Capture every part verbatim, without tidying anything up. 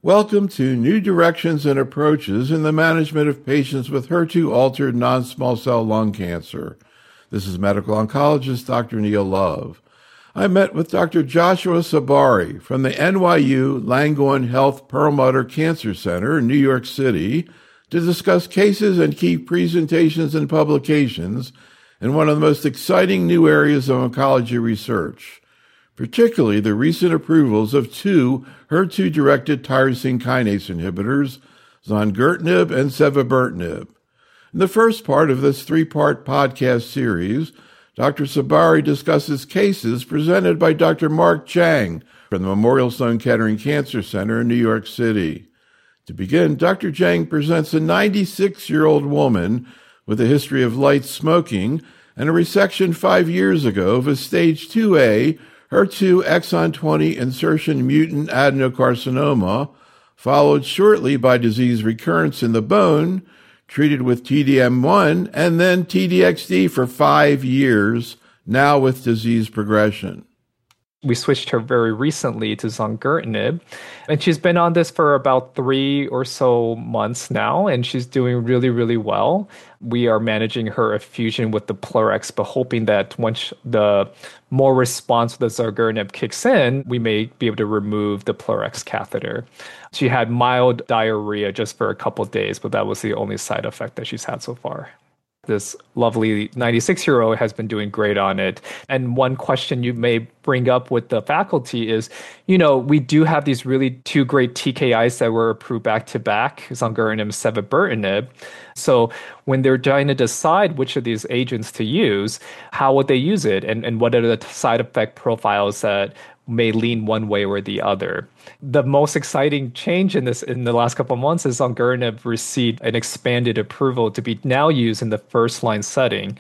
Welcome to New Directions and Approaches in the Management of Patients with H E R two Altered Non-Small Cell Lung Cancer. This is medical oncologist Doctor Neil Love. I met with Doctor Joshua Sabari from the N Y U Langone Health Perlmutter Cancer Center in New York City to discuss cases and key presentations and publications in one of the most exciting new areas of oncology research, particularly the recent approvals of two H E R two-directed tyrosine kinase inhibitors, zongertinib and cevabertinib. In the first part of this three-part podcast series, Doctor Sabari discusses cases presented by Doctor Mark Jang from the Memorial Sloan Kettering Cancer Center in New York City. To begin, Doctor Jang presents a ninety-six-year-old woman with a history of light smoking and a resection five years ago of a stage two A H E R two exon twenty insertion mutant adenocarcinoma, followed shortly by disease recurrence in the bone, treated with T D M one, and then T D X D for five years, now with disease progression. We switched her very recently to zongertinib, and she's been on this for about three or so months now, and she's doing really, really well. We are managing her effusion with the Plerex, but hoping that once the more response to the zongertinib kicks in, we may be able to remove the Plerex catheter. She had mild diarrhea just for a couple of days, but that was the only side effect that she's had so far. This lovely ninety-six-year-old has been doing great on it. And one question you may bring up with the faculty is, you know, we do have these really two great T K Is that were approved back-to-back, zongertinib and cevabertinib. So when they're trying to decide which of these agents to use, how would they use it? And, and what are the side effect profiles that may lean one way or the other? The most exciting change in this in the last couple of months is zongertinib received an expanded approval to be now used in the first line setting.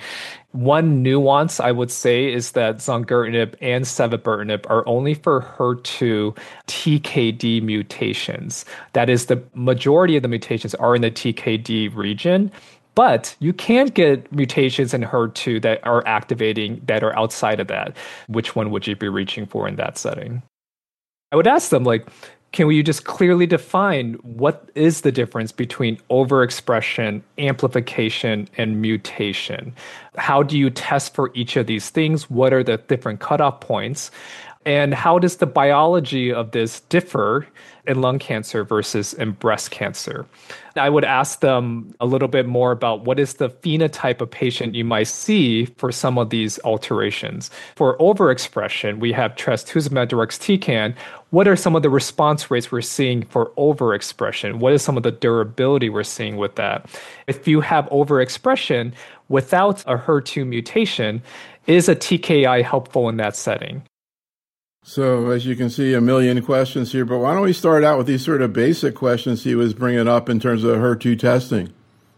One nuance I would say is that zongertinib and cevabertinib are only for H E R two T K D mutations. That is, the majority of the mutations are in the T K D region. But you can get mutations in H E R two that are activating that are outside of that. Which one would you be reaching for in that setting? I would ask them, like, can we just clearly define what is the difference between overexpression, amplification, and mutation? How do you test for each of these things? What are the different cutoff points? And how does the biology of this differ in lung cancer versus in breast cancer? I would ask them a little bit more about what is the phenotype of patient you might see for some of these alterations. For overexpression, we have trastuzumab deruxtecan. What are some of the response rates we're seeing for overexpression? What is some of the durability we're seeing with that? If you have overexpression without a H E R two mutation, is a T K I helpful in that setting? So, as you can see, a million questions here, but why don't we start out with these sort of basic questions he was bringing up in terms of H E R two testing?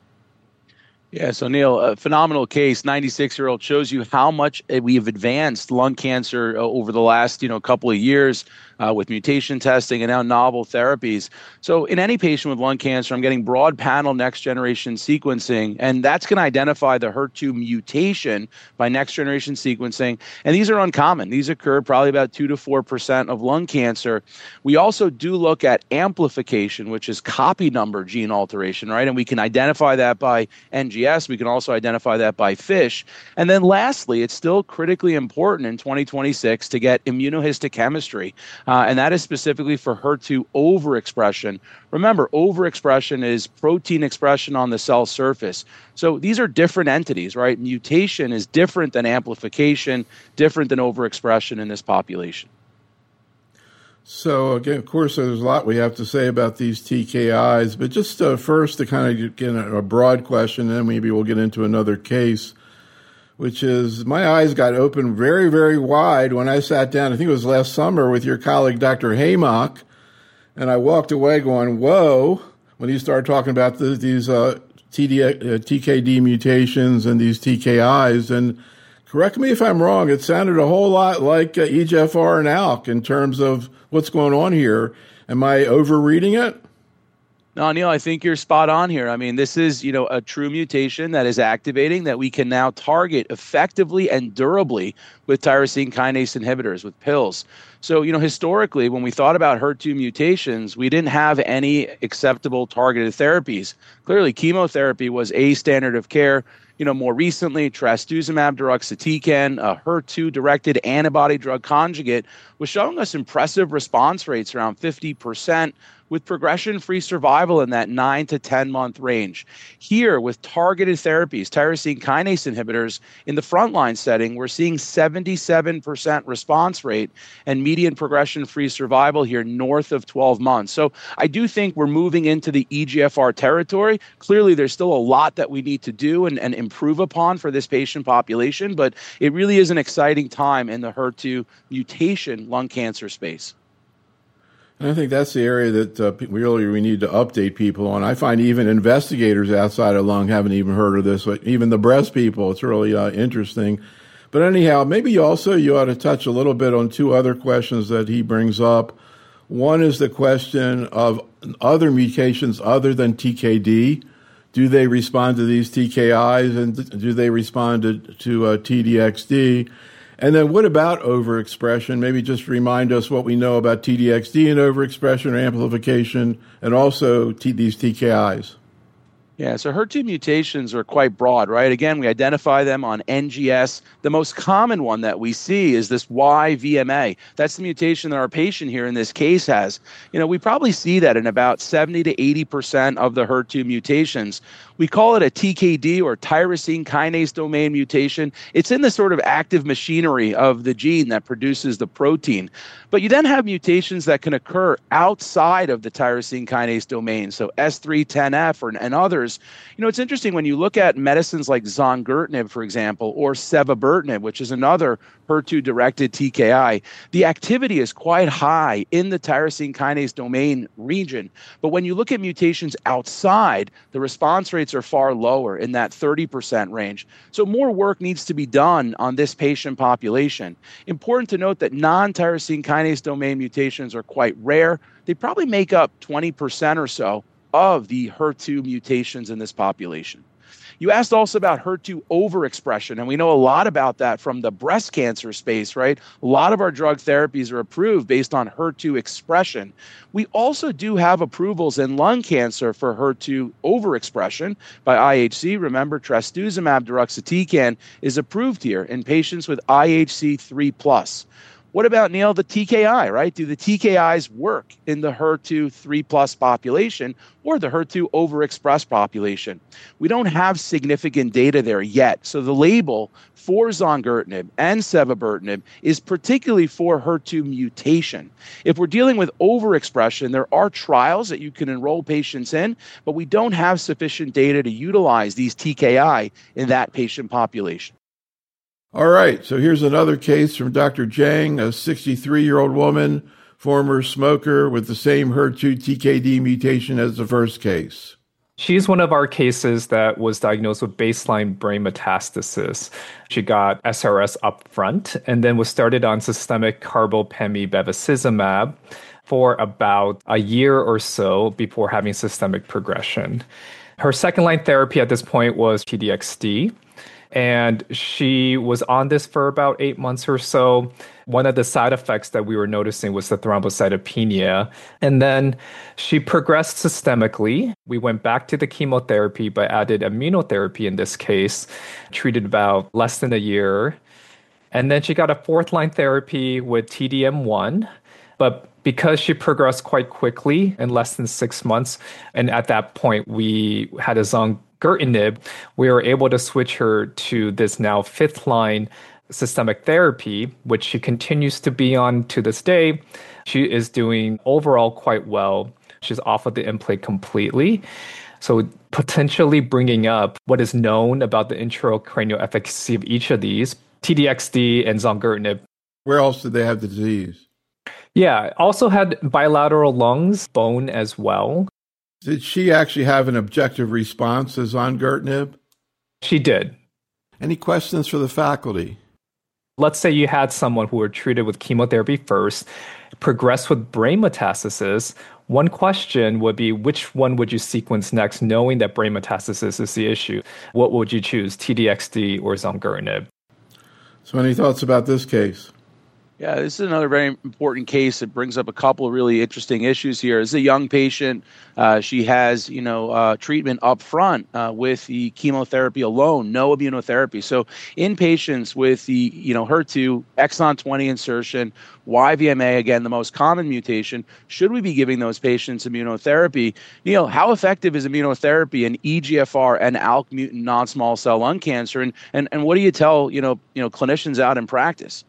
Yeah, so Neil, a phenomenal case, ninety-six-year-old, shows you how much we have advanced lung cancer over the last, you know, couple of years uh, with mutation testing and now novel therapies. So in any patient with lung cancer, I'm getting broad panel next-generation sequencing, and that's going to identify the H E R two mutation by next-generation sequencing. And these are uncommon. These occur probably about two to four percent of lung cancer. We also do look at amplification, which is copy number gene alteration, right? And we can identify that by N G S. We can also identify that by FISH. And then lastly, it's still critically important in twenty twenty-six to get immunohistochemistry, uh, and that is specifically for H E R two overexpression. Remember, overexpression is protein expression on the cell surface. So these are different entities, right? Mutation is different than amplification, different than overexpression in this population. So, again, of course, there's a lot we have to say about these T K Is, but just uh, first to kind of get a broad question, and then maybe we'll get into another case, which is my eyes got opened very, very wide when I sat down, I think it was last summer, with your colleague, Doctor Haymock, and I walked away going, whoa, when you started talking about the, these uh, T D, uh, T K D mutations and these T K Is, and correct me if I'm wrong, it sounded a whole lot like uh, E G F R and A L K in terms of what's going on here. Am I overreading it? No, Neil, I think you're spot on here. I mean, this is, you know, a true mutation that is activating that we can now target effectively and durably with tyrosine kinase inhibitors, with pills. So, you know, historically, when we thought about H E R two mutations, we didn't have any acceptable targeted therapies. Clearly, chemotherapy was a standard of care. You know, more recently, trastuzumab deruxtecan, a H E R two-directed antibody drug conjugate, was showing us impressive response rates around fifty percent, with progression-free survival in that nine to ten month range. Here, with targeted therapies, tyrosine kinase inhibitors, in the frontline setting, we're seeing seventy-seven percent response rate and median progression-free survival here north of twelve months. So I do think we're moving into the E G F R territory. Clearly, there's still a lot that we need to do and, and improve upon for this patient population, but it really is an exciting time in the H E R two mutation lung cancer space. And I think that's the area that uh, really we need to update people on. I find even investigators outside of lung haven't even heard of this, but even the breast people, it's really uh, interesting. But anyhow, maybe also you ought to touch a little bit on two other questions that he brings up. One is the question of other mutations other than T K D. Do they respond to these T K Is, and do they respond to, to uh, T D X D? And then what about overexpression? Maybe just remind us what we know about T D X D and overexpression or amplification, and also T- these T K Is. Yeah, so H E R two mutations are quite broad, right? Again, we identify them on N G S. The most common one that we see is this Y V M A. That's the mutation that our patient here in this case has. You know, we probably see that in about seventy to eighty percent of the H E R two mutations. We call it a T K D, or tyrosine kinase domain mutation. It's in the sort of active machinery of the gene that produces the protein. But you then have mutations that can occur outside of the tyrosine kinase domain, so S three ten F or, and others. You know, it's interesting when you look at medicines like zongertinib, for example, or cevabertinib, which is another H E R two-directed T K I, the activity is quite high in the tyrosine kinase domain region. But when you look at mutations outside, the response rates are far lower, in that thirty percent range. So more work needs to be done on this patient population. Important to note that non-tyrosine kinase domain mutations are quite rare. They probably make up twenty percent or so of the H E R two mutations in this population. You asked also about H E R two overexpression, and we know a lot about that from the breast cancer space, right? A lot of our drug therapies are approved based on H E R two expression. We also do have approvals in lung cancer for H E R two overexpression by I H C. Remember, trastuzumab deruxtecan is approved here in patients with I H C three plus. What about, Neil, the T K I, right? Do the T K Is work in the H E R two three plus population or the H E R two overexpressed population? We don't have significant data there yet. So the label for zongertinib and cevabertinib is particularly for H E R two mutation. If we're dealing with overexpression, there are trials that you can enroll patients in, but we don't have sufficient data to utilize these T K I in that patient population. All right, so here's another case from Doctor Jang, a sixty-three-year-old woman, former smoker with the same H E R two T K D mutation as the first case. She's one of our cases that was diagnosed with baseline brain metastasis. She got S R S up front and then was started on systemic carbopemi bevacizumab for about a year or so before having systemic progression. Her second-line therapy at this point was T D X D. And she was on this for about eight months or so. One of the side effects that we were noticing was the thrombocytopenia. And then she progressed systemically. We went back to the chemotherapy, but added immunotherapy in this case, treated about less than a year. And then she got a fourth-line therapy with T D M one. But because she progressed quite quickly in less than six months, and at that point we had a zongertinib, we were able to switch her to this now fifth line systemic therapy, which she continues to be on to this day. She is doing overall quite well. She's off of the Nplate completely. So potentially bringing up what is known about the intracranial efficacy of each of these, T D X D and zongertinib. Where else did they have the disease? Yeah, also had bilateral lungs, bone as well. Did she actually have an objective response to zongertinib? She did. Any questions for the faculty? Let's say you had someone who were treated with chemotherapy first, progressed with brain metastasis. One question would be, which one would you sequence next, knowing that brain metastasis is the issue? What would you choose, T D X D or zongertinib? So any thoughts about this case? Yeah, this is another very important case. It brings up a couple of really interesting issues here. As a young patient, uh, she has, you know, uh, treatment up front uh, with the chemotherapy alone, no immunotherapy. So in patients with the, you know, H E R two, exon twenty insertion, Y V M A, again, the most common mutation, should we be giving those patients immunotherapy? Neil, how effective is immunotherapy in E G F R and A L K mutant non-small cell lung cancer? And, and, and what do you tell, you know, you know, clinicians out in practice?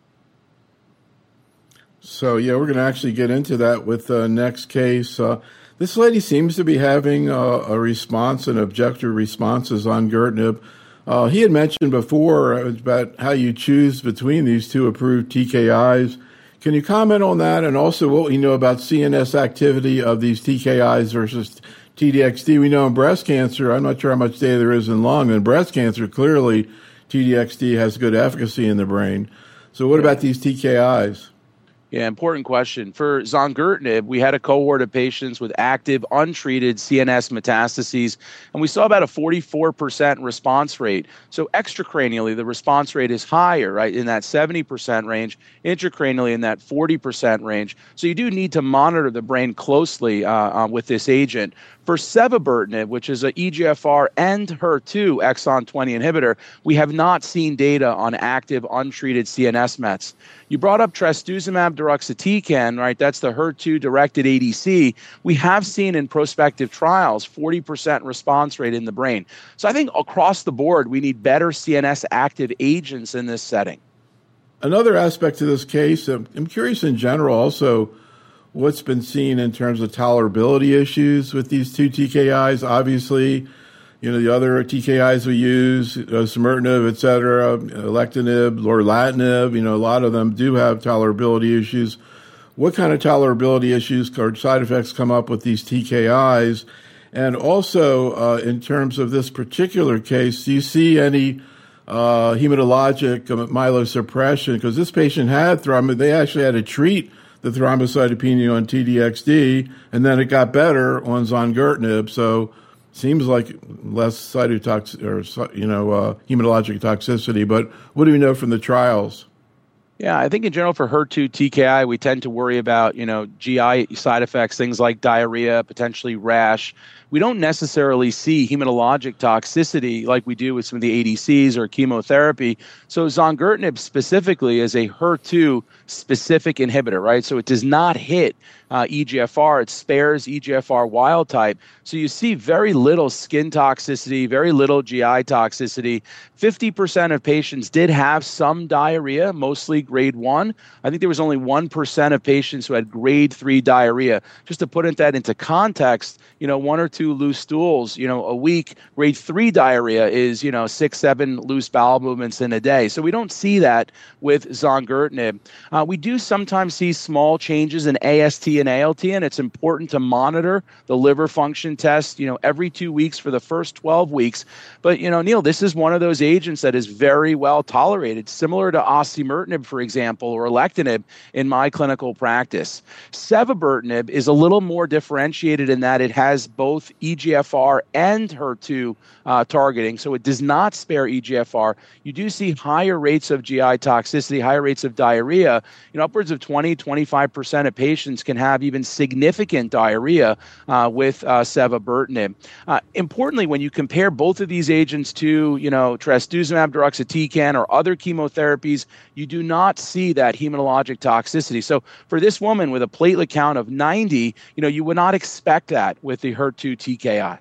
So, yeah, we're going to actually get into that with the next case. Uh, this lady seems to be having a, a response, an objective responses on zongertinib. Uh, he had mentioned before about how you choose between these two approved T K Is. Can you comment on that, and also what we know about C N S activity of these T K Is versus T D X D? We know in breast cancer, I'm not sure how much data there is in lung. In breast cancer, clearly T D X D has good efficacy in the brain. So what about these T K Is? Yeah, important question. For zongertinib, we had a cohort of patients with active, untreated C N S metastases, and we saw about a forty-four percent response rate. So extracranially, the response rate is higher, right, in that seventy percent range, intracranially in that forty percent range. So you do need to monitor the brain closely uh, uh, with this agent. For cevabertinib, which is a E G F R and H E R two exon twenty inhibitor, we have not seen data on active, untreated C N S mets. You brought up trastuzumab deruxtecan, right? That's the H E R two-directed A D C. We have seen in prospective trials forty percent response rate in the brain. So I think across the board, we need better C N S active agents in this setting. Another aspect to this case, I'm curious in general also, what's been seen in terms of tolerability issues with these two T K Is? Obviously, you know, the other T K Is we use, osimertinib, et cetera, alectinib, lorlatinib, you know, a lot of them do have tolerability issues. What kind of tolerability issues or side effects come up with these T K Is? And also, uh, in terms of this particular case, do you see any uh, hematologic myelosuppression? Because this patient had thrombocytopenia. They actually had to treat the thrombocytopenia on T D X D, and then it got better on zongertinib. So seems like less cytotoxic or, you know, uh, hematologic toxicity. But what do we know from the trials? Yeah, I think in general for H E R two T K I, we tend to worry about, you know, G I side effects, things like diarrhea, potentially rash. We don't necessarily see hematologic toxicity like we do with some of the A D Cs or chemotherapy. So zongertinib specifically is a H E R two specific inhibitor, right? So it does not hit uh, E G F R. It spares E G F R wild type. So you see very little skin toxicity, very little G I toxicity. fifty percent of patients did have some diarrhea, mostly grade one. I think there was only one percent of patients who had grade three diarrhea. Just to put that into context, you know, one or two loose stools, you know, a week. Grade three diarrhea is, you know, six, seven loose bowel movements in a day. So we don't see that with zongertinib. Uh, we do sometimes see small changes in A S T and A L T, and it's important to monitor the liver function test, you know, every two weeks for the first twelve weeks. But, you know, Neil, this is one of those agents that is very well tolerated, similar to osimertinib, for example, or alectinib in my clinical practice. Cevabertinib is a little more differentiated in that it has both E G F R and H E R two uh, targeting, so it does not spare E G F R. You do see higher rates of G I toxicity, higher rates of diarrhea. You know, upwards of twenty, twenty-five percent of patients can have even significant diarrhea uh, with uh, cevabertinib. Uh, importantly, when you compare both of these agents to, you know, trastuzumab deruxtecan or other chemotherapies, you do not see that hematologic toxicity. So for this woman with a platelet count of ninety, you know, you would not expect that with the H E R two T K I.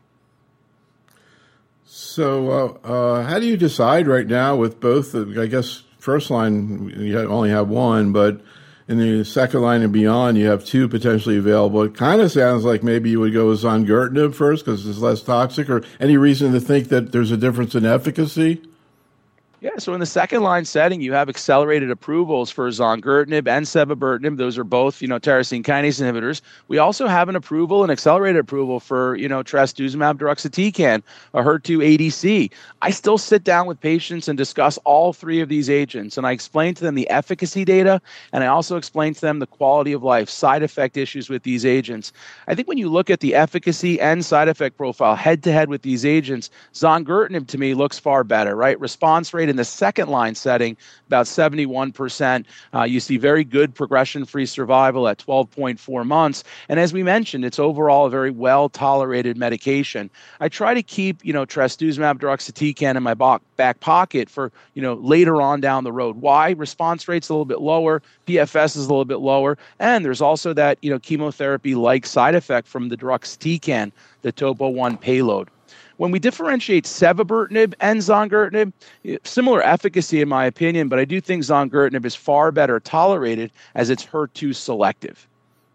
So uh, uh, how do you decide right now with both, uh, I guess, first line, you only have one, but in the second line and beyond, you have two potentially available. It kind of sounds like maybe you would go with zongertinib first because it's less toxic, or any reason to think that there's a difference in efficacy? Yeah, so in the second line setting, you have accelerated approvals for zongertinib and cevabertinib. Those are both, you know, tyrosine kinase inhibitors. We also have an approval, an accelerated approval for, you know, trastuzumab deruxtecan, a H E R two A D C. I still sit down with patients and discuss all three of these agents, and I explain to them the efficacy data, and I also explain to them the quality of life, side effect issues with these agents. I think when you look at the efficacy and side effect profile head-to-head with these agents, zongertinib to me looks far better, right? Response rate in the second line setting, about seventy-one percent. Uh, you see very good progression-free survival at twelve point four months. And as we mentioned, it's overall a very well-tolerated medication. I try to keep, you know, trastuzumab deruxtecan in my back pocket for, you know, later on down the road. Why? Response rate's a little bit lower, P F S is a little bit lower, and there's also that, you know, chemotherapy-like side effect from the deruxtecan, the topo one payload. When we differentiate cevabertinib and zongertinib, similar efficacy in my opinion, but I do think zongertinib is far better tolerated as it's H E R two selective.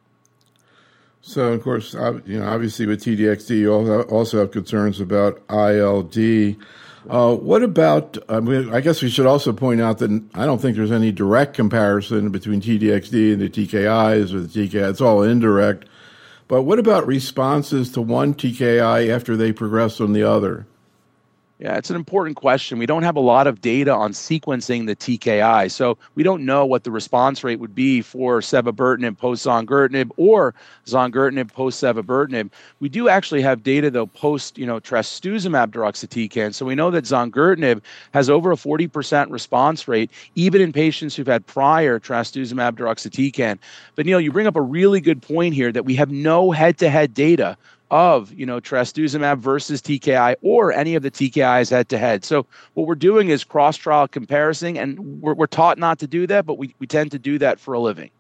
So, of course, you know, obviously with T D X D, you also have concerns about I L D. Uh, what about, I mean, I guess we should also point out that I don't think there's any direct comparison between T D X D and the T K Is or the T K I. It's all indirect. But what about responses to one T K I after they progress on the other? Yeah, it's an important question. We don't have a lot of data on sequencing the T K I, so we don't know what the response rate would be for cevabertinib post-zongertinib or zongertinib post-cevabertinib. We do actually have data, though, post, you know, trastuzumab deruxtecan, so we know that zongertinib has over a forty percent response rate, even in patients who've had prior trastuzumab deruxtecan. But, Neil, you bring up a really good point here that we have no head-to-head data of, you know, trastuzumab versus T K I or any of the T K Is head-to-head. So what we're doing is cross-trial comparison, and we're, we're taught not to do that, but we, we tend to do that for a living.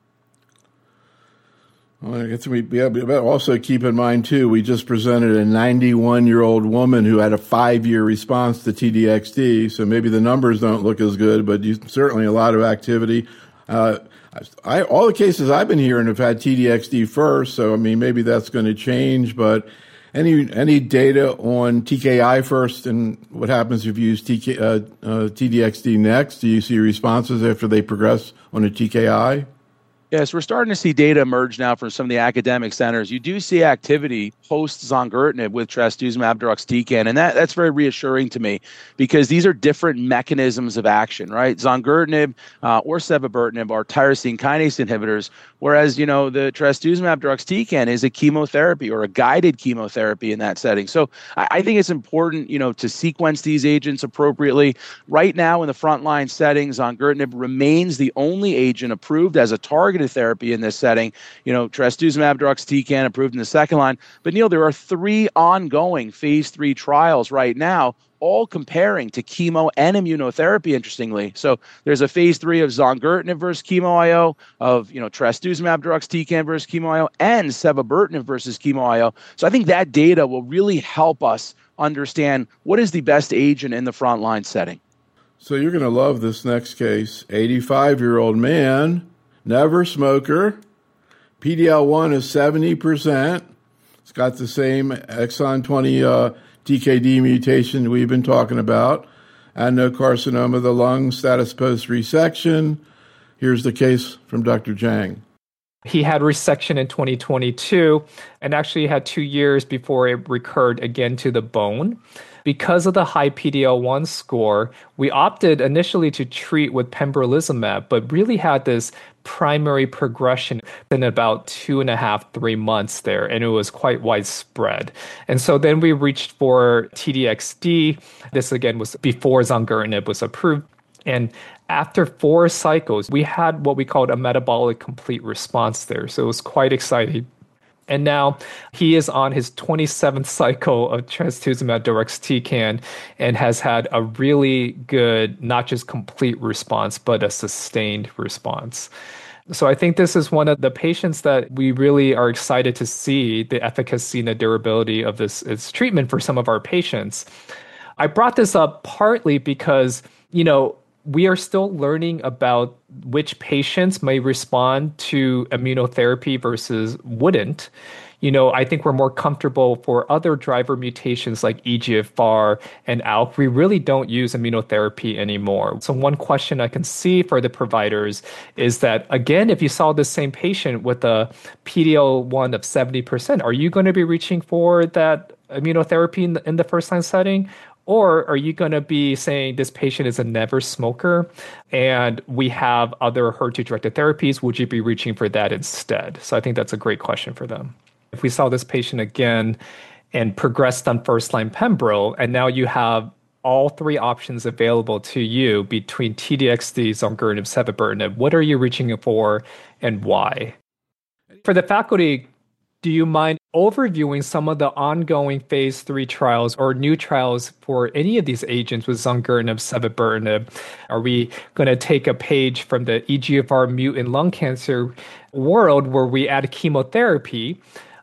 Well, I guess we yeah, but also keep in mind, too, we just presented a ninety-one-year-old woman who had a five-year response to T D X D, so maybe the numbers don't look as good, but you, certainly a lot of activity. Uh, I, all the cases I've been hearing have had T D X D first, so I mean maybe that's going to change. But any any data on T K I first, and what happens if you use T K, uh, uh, T D X D next? Do you see responses after they progress on a T K I? Yes, we're starting to see data emerge now from some of the academic centers. You do see activity post-zongertinib with trastuzumab deruxtecan, and that, that's very reassuring to me because these are different mechanisms of action, right? Zongertinib uh, or cevabertinib are tyrosine kinase inhibitors, whereas, you know, the trastuzumab deruxtecan is a chemotherapy or a guided chemotherapy in that setting. So I, I think it's important, you know, to sequence these agents appropriately. Right now in the frontline setting, zongertinib remains the only agent approved as a target therapy in this setting. You know, trastuzumab deruxtecan approved in the second line. But Neil, there are three ongoing phase three trials right now, all comparing to chemo and immunotherapy, interestingly. So there's a phase three of zongertinib versus chemo I O, of, you know, trastuzumab deruxtecan versus chemo I O, and cevabertinib versus chemo I O. So I think that data will really help us understand what is the best agent in the frontline setting. So you're going to love this next case. eighty-five-year-old man, never smoker, P D L one is seventy percent. It's got the same exon twenty uh, T K D mutation we've been talking about, adenocarcinoma of the lung, status post-resection. Here's the case from Doctor Jang. He had resection in twenty twenty-two and actually had two years before it recurred again to the bone. Because of the high P D L one score, we opted initially to treat with pembrolizumab, but really had this primary progression in about two and a half, three months there, and it was quite widespread. And so then we reached for T D X D. This again was before zongertinib was approved. And after four cycles, we had what we called a metabolic complete response there. So it was quite exciting. And now he is on his twenty-seventh cycle of trastuzumab deruxtecan and has had a really good, not just complete response, but a sustained response. So I think this is one of the patients that we really are excited to see the efficacy and the durability of this, this treatment for some of our patients. I brought this up partly because, you know, we are still learning about which patients may respond to immunotherapy versus wouldn't. you know, I think we're more comfortable for other driver mutations like E G F R and A L K. We really don't use immunotherapy anymore. So one question I can see for the providers is that, again, if you saw the same patient with a P D L one of seventy percent, are you going to be reaching for that immunotherapy in the, in the first-line setting? Or are you going to be saying this patient is a never smoker and we have other H E R two-directed therapies? Would you be reaching for that instead? So I think that's a great question for them. If we saw this patient again and progressed on first-line Pembro, and now you have all three options available to you between T D X D, zongertinib, cevabertinib, what are you reaching for and why? For the faculty, do you mind overviewing some of the ongoing phase three trials or new trials for any of these agents with zongertinib, cevabertinib? Are we going to take a page from the E G F R mutant lung cancer world where we add chemotherapy?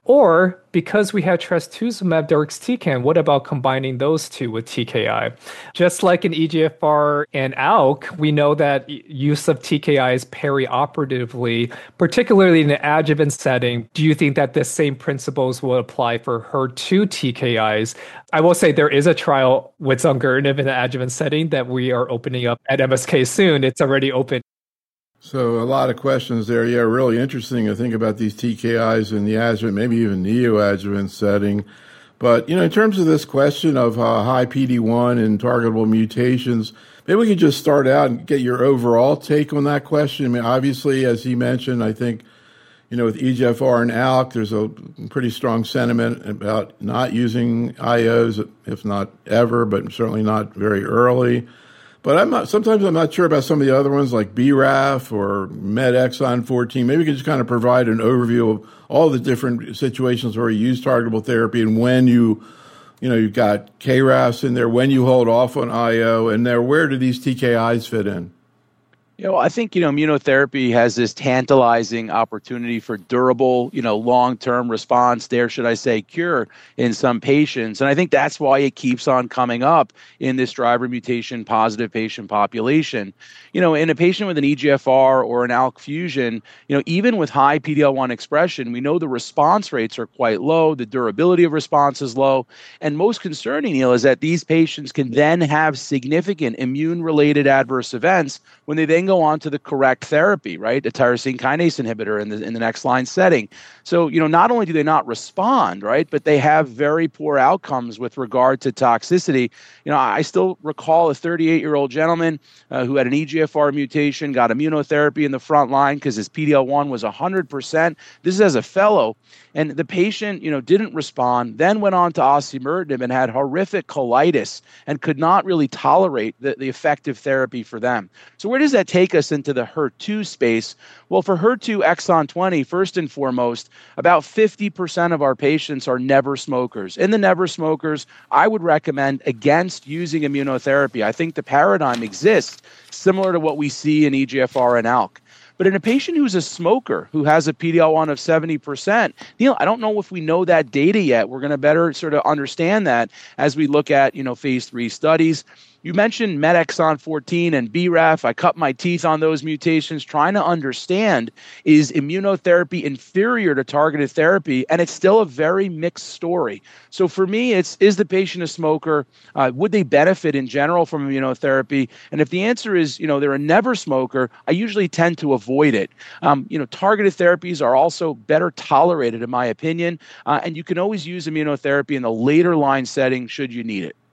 Or because we have trastuzumab deruxtecan, what about combining those two with T K I? Just like in E G F R and A L K, we know that use of T K Is perioperatively, particularly in the adjuvant setting. Do you think that the same principles will apply for H E R two T K Is? I will say there is a trial with zongertinib in the adjuvant setting that we are opening up at M S K soon. It's already open. So a lot of questions there. Yeah, really interesting to think about these T K Is in the adjuvant, maybe even neoadjuvant setting. But, you know, in terms of this question of uh, high P D one and targetable mutations, maybe we could just start out and get your overall take on that question. I mean, obviously, as he mentioned, I think, you know, with E G F R and A L K, there's a pretty strong sentiment about not using I Os, if not ever, but certainly not very early. But I'm not, sometimes I'm not sure about some of the other ones like B R A F or Met exon fourteen. Maybe you could just kind of provide an overview of all the different situations where you use targetable therapy and when you, you know, you've got K R A Fs in there, when you hold off on I O, and there, where do these T K Is fit in? You know, I think, you know, immunotherapy has this tantalizing opportunity for durable, you know, long-term response, dare should I say cure in some patients. And I think that's why it keeps on coming up in this driver mutation positive patient population. You know, in a patient with an E G F R or an A L K fusion, you know, even with high P D L one expression, we know the response rates are quite low, the durability of response is low. And most concerning, Neil, is that these patients can then have significant immune-related adverse events when they then go on to the correct therapy, right? A tyrosine kinase inhibitor in the in the next line setting. So, you know, not only do they not respond, right, but they have very poor outcomes with regard to toxicity. You know, I still recall a thirty-eight-year-old gentleman uh, who had an E G F R mutation, got immunotherapy in the front line because his P D L one was one hundred percent. This is as a fellow. And the patient, you know, didn't respond, then went on to osimertinib and had horrific colitis and could not really tolerate the, the effective therapy for them. So where does that take us into the H E R two space? Well, for H E R two exon twenty, first and foremost, about fifty percent of our patients are never smokers. In the never smokers, I would recommend against using immunotherapy. I think the paradigm exists similar to what we see in E G F R and A L K. But in a patient who's a smoker, who has a P D L one of seventy percent, Neil, I don't know if we know that data yet. We're going to better sort of understand that as we look at, you know, phase three studies. You mentioned Met exon fourteen and B R A F. I cut my teeth on those mutations trying to understand, is immunotherapy inferior to targeted therapy? And it's still a very mixed story. So for me, it's, is the patient a smoker? Uh, would they benefit in general from immunotherapy? And if the answer is, you know, they're a never smoker, I usually tend to avoid it. Um, you know, targeted therapies are also better tolerated, in my opinion. Uh, and you can always use immunotherapy in the later line setting should you need it.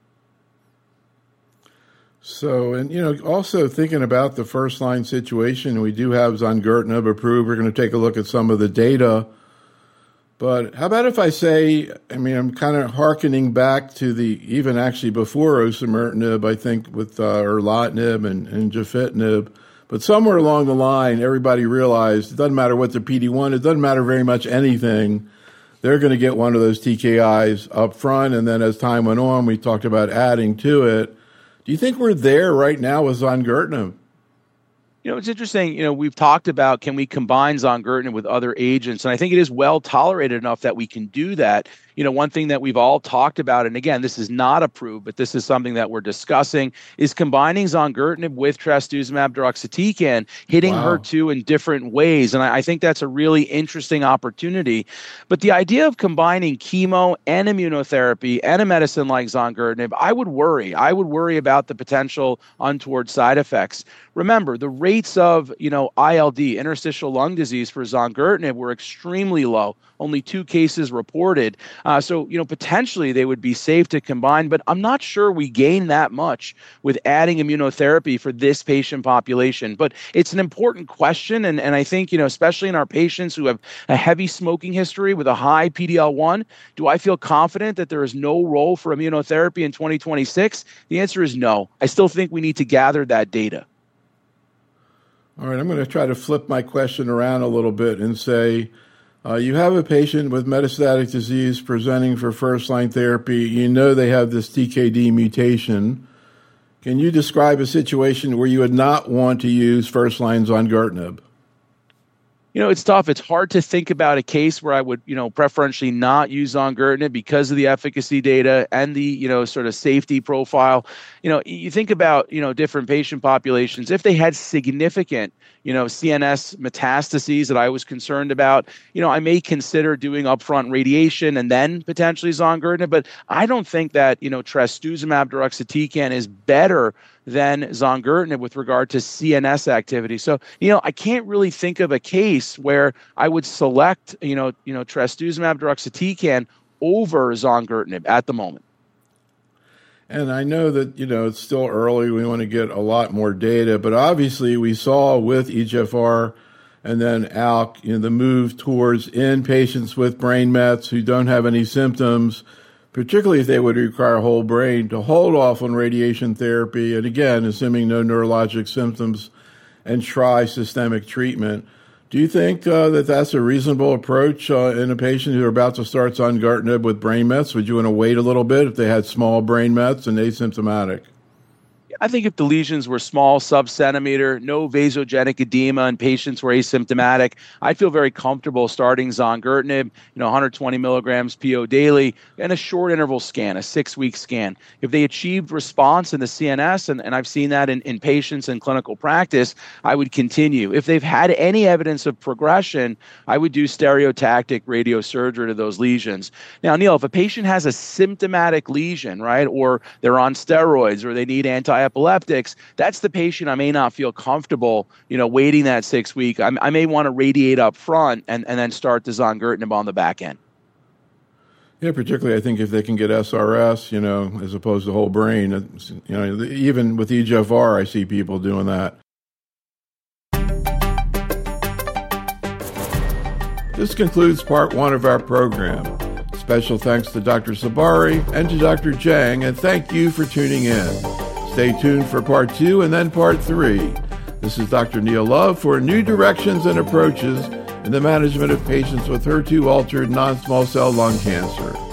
So, and, you know, also thinking about the first line situation, we do have zongertinib approved. We're going to take a look at some of the data. But how about if I say, I mean, I'm kind of hearkening back to the, even actually before osimertinib, I think with uh, erlotinib and, and gefitinib. But somewhere along the line, everybody realized it doesn't matter what the P D one, it doesn't matter very much anything. They're going to get one of those T K Is up front. And then as time went on, we talked about adding to it. Do you think we're there right now with zongertinib? You know, it's interesting, you know, we've talked about, can we combine zongertinib with other agents? And I think it is well tolerated enough that we can do that. you know, one thing that we've all talked about, and again, this is not approved, but this is something that we're discussing, is combining zongertinib with trastuzumab deruxtecan, hitting Wow. H E R two in different ways. And I, I think that's a really interesting opportunity. But the idea of combining chemo and immunotherapy and a medicine like zongertinib, I would worry. I would worry about the potential untoward side effects. Remember, the rates of, you know, I L D, interstitial lung disease, for zongertinib were extremely low. Only two cases reported. Uh, so, you know, potentially they would be safe to combine, but I'm not sure we gain that much with adding immunotherapy for this patient population. But it's an important question. And, and I think, you know, especially in our patients who have a heavy smoking history with a high P D L one, do I feel confident that there is no role for immunotherapy in twenty twenty-six? The answer is no. I still think we need to gather that data. All right, I'm going to try to flip my question around a little bit and say, uh, you have a patient with metastatic disease presenting for first-line therapy. You know they have this T K D mutation. Can you describe a situation where you would not want to use first-line zongertinib? You know, it's tough. It's hard to think about a case where I would, you know, preferentially not use zongertinib because of the efficacy data and the, you know, sort of safety profile. You know, you think about, you know, different patient populations. If they had significant, you know, C N S metastases that I was concerned about, you know, I may consider doing upfront radiation and then potentially zongertinib. But I don't think that, you know, trastuzumab deruxtecan is better than zongertinib with regard to C N S activity. So, you know, I can't really think of a case where I would select, you know, you know, trastuzumab deruxtecan over zongertinib at the moment. And I know that, you know, it's still early. We want to get a lot more data, but obviously we saw with E G F R and then A L K, you know, the move towards in patients with brain mets who don't have any symptoms, particularly if they would require whole brain, to hold off on radiation therapy, and again, assuming no neurologic symptoms, and try systemic treatment. Do you think uh, that that's a reasonable approach uh, in a patient who are about to start zongertinib with brain mets? Would you want to wait a little bit if they had small brain mets and asymptomatic? I think if the lesions were small, sub-centimeter, no vasogenic edema, and patients were asymptomatic, I'd feel very comfortable starting zongertinib, you know, one hundred twenty milligrams P O daily, and a short interval scan, a six-week scan. If they achieved response in the C N S, and, and I've seen that in, in patients in clinical practice, I would continue. If they've had any evidence of progression, I would do stereotactic radiosurgery to those lesions. Now, Neil, if a patient has a symptomatic lesion, right, or they're on steroids, or they need anti epileptics, that's the patient I may not feel comfortable, you know, waiting that six week. I, I may want to radiate up front and, and then start the zongertinib on the back end. Yeah, particularly I think if they can get S R S, you know, as opposed to whole brain, you know, even with E G F R, I see people doing that. This concludes part one of our program. Special thanks to Doctor Sabari and to Doctor Jiang, and thank you for tuning in. Stay tuned for part two and then part three. This is Doctor Neil Love for New Directions and Approaches in the Management of Patients with H E R two-Altered Non-Small Cell Lung Cancer.